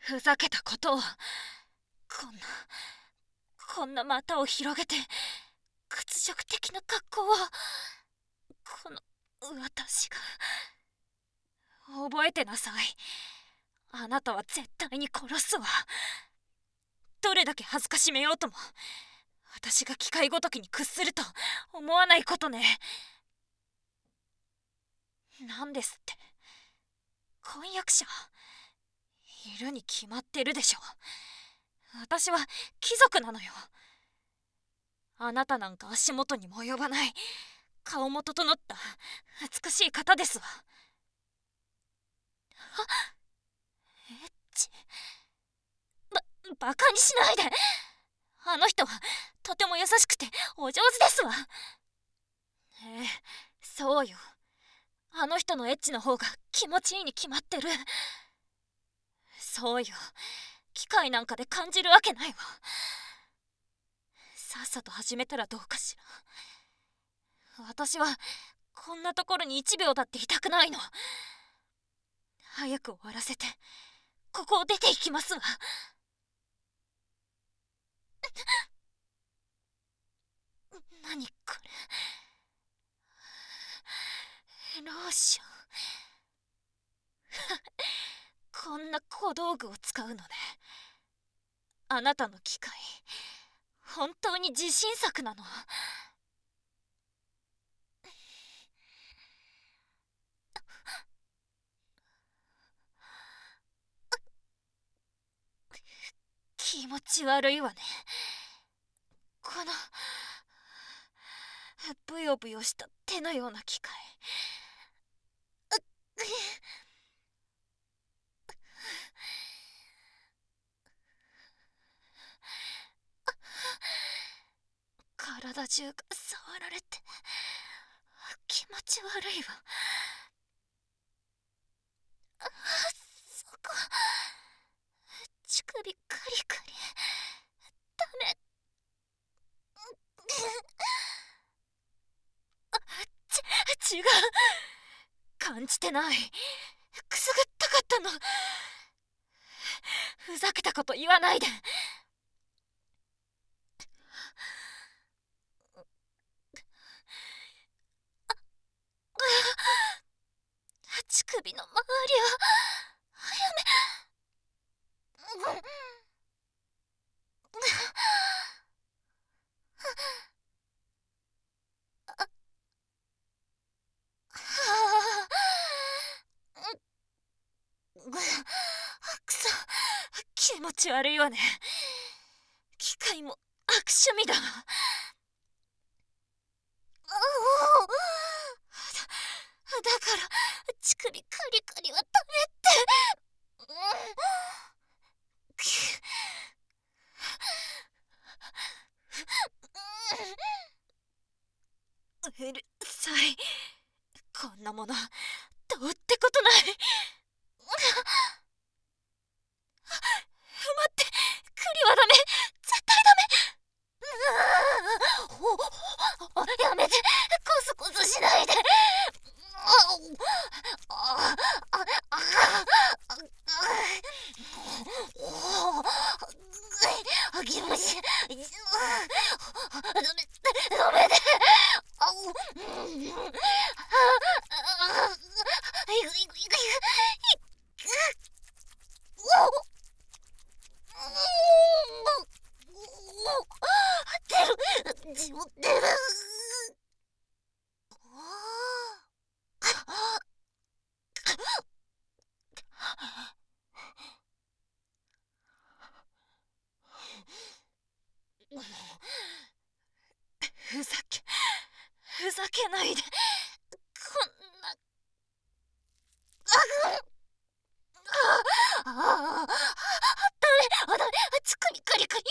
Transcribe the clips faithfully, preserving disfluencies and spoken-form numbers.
ふざけたことを、こんなこんな股を広げて屈辱的な格好を、この私が。覚えてなさい。あなたは絶対に殺すわ。どれだけ恥ずかしめようとも、私が機械ごときに屈すると思わないことね。なんですって、婚約者いるに決まってるでしょ。私は貴族なのよ。あなたなんか足元にも及ばない、顔も整った美しい方ですわ。はエッチ。ばバカにしないで。あの人はとても優しくてお上手ですわ。ええ、そうよ。あの人のエッチの方が気持ちいいに決まってる。そうよ。機械なんかで感じるわけないわ。さっさと始めたらどうかしら。私はこんなところに一秒だっていたくないの。早く終わらせてここを出て行きますわ。何これ、ローション。こんな小道具を使うのね。あなたの機械、本当に自信作なの？気持ち悪いわね。このブヨブヨした手のような機械。体中が触られて気持ち悪いわ。あ、そこ、乳首カリカリ。ダメ。ち違う、感じてない。くすぐったかったの。ふざけたこと言わないで。乳首の周りはやめ。くそ、気持ち悪いわね。機械も悪趣味だ。だだから乳首カリカリはダメって。うるさい。こんなものどうってことない。待って、クリはダメ、絶対ダメ。やめて、コソコソしないで。気持ちダメダメで。出る、自分出る。ふざけふざけないで。こんなあああダメダメ、乳首カリカリ。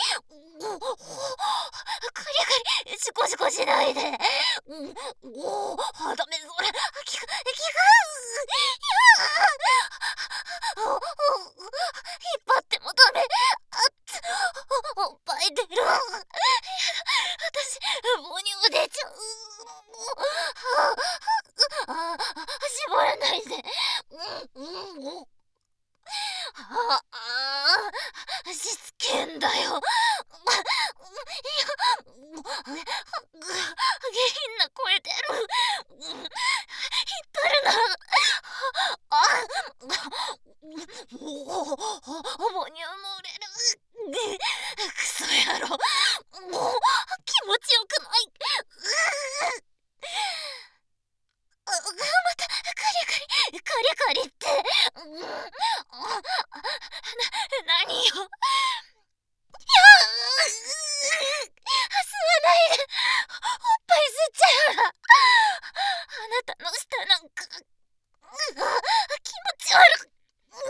カリカリ、シコシコしないで。おお、ダメそれ。効く効く。引っ張ってもダメ。あっつ、おっぱい出る。私母乳出ちゃう。ああ、絞らないで。 ああ、しつけんだよ。いや、下品な声出る。引っ張るな。あ、おお、母乳も売れる。クソ野郎。もう気持ちよくない。あ、またカリカリカリカリって。うん、あ、な、何よ。いや、吸わないで。おっぱい吸っちゃうわ。あなたの舌なんか、うわ、気持ち悪い。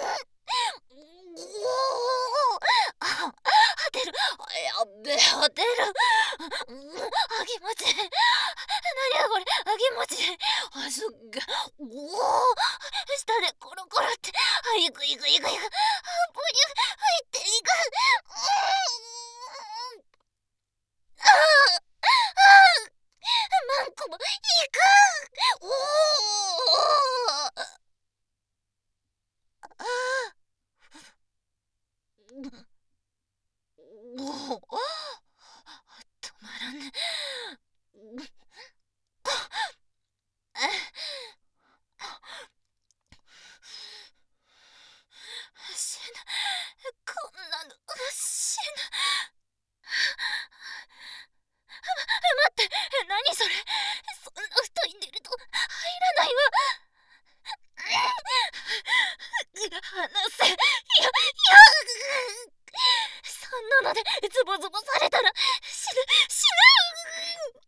あ、出る。やっべえ、出る。あぎもち。何やこれ、あぎもち。あ、すっげえ。おお、下でコロコロって。あ、いくいくいくいく。あ、ポリ入っていく。ああ、あ、マンコもいく。おお。ああ。おお。止まらねえ。死ぬ。こんなの死ぬ。待って、何それ。そんな太いベルト入らないわ。離せ。いや、いや、そんなのでズボズボされたら死ぬ、死ぬ。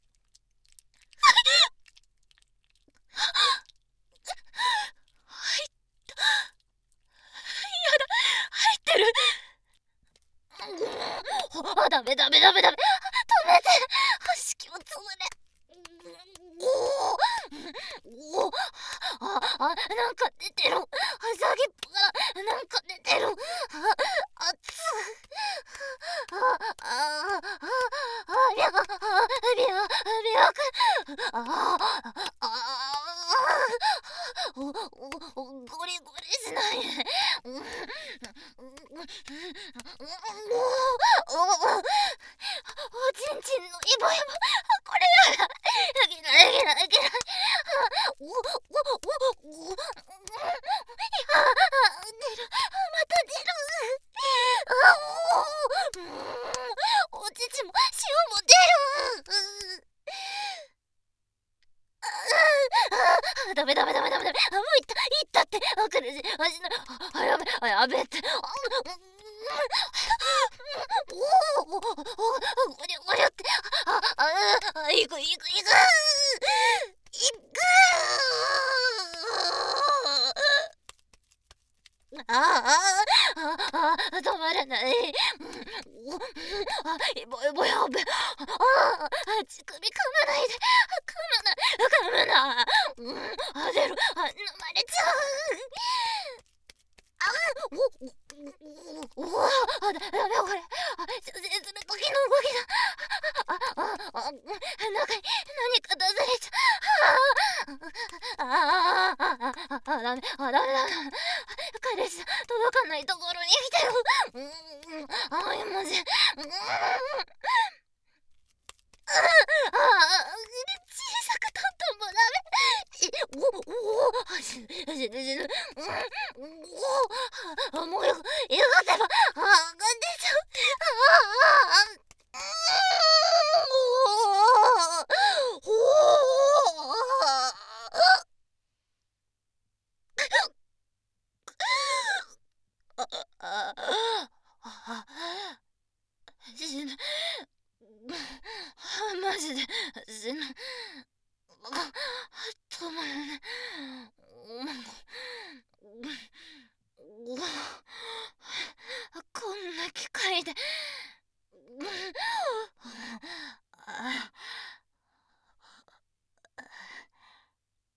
入った。やだ、入ってる。あ、ダメダメダメダメ。止めて。式をつぶれ。おお、おお、あ、あ、なんか出てる。先っぽからなんか出てる。あ、あつ。あ、あ、あ、あ、びゃ、びゃ、びゃく。あ、あ、お、お、ゴリゴリしないで。うん、うん、おお、おちんちんのイボイボ。これやだ。いけないいけないいけない。おおおおお、いや、出る。また出る。あ、おお、お乳も塩も出る。あ、ダメダメダメダメダメ。あ、もういったいったって。あ、苦しい。あ、しな、あ、やべあ、やべって。あ、おお、おお、ゴリゴリって。あ、あ、あ、いくいくいく。いく。ああ、ああ、止まらない。あ、イボイボやべ。ああ、乳首噛まないで。噛まない、噛むな。うん、あ、出る。あ、飲まれちゃう。あ、お、お、お、お、あ、だ、ダメこれ。あ、射精する時の動きだ。あ、あ、あ、中に何か出されちゃう。ああ、ああ、ああ、ダメ、あ、ダメだ。彼氏届かないところに来てる。うん、ああ、マジ。うん、ああ、小さくたったんもダメ。おお、お、死ぬ死ぬ死ぬ。うん、おお、もうよくよかったば。ああ、が出ちゃう。ああ、おお、ああ、ああ、死ぬ。マジで死ぬ。止まらない。こんな機械で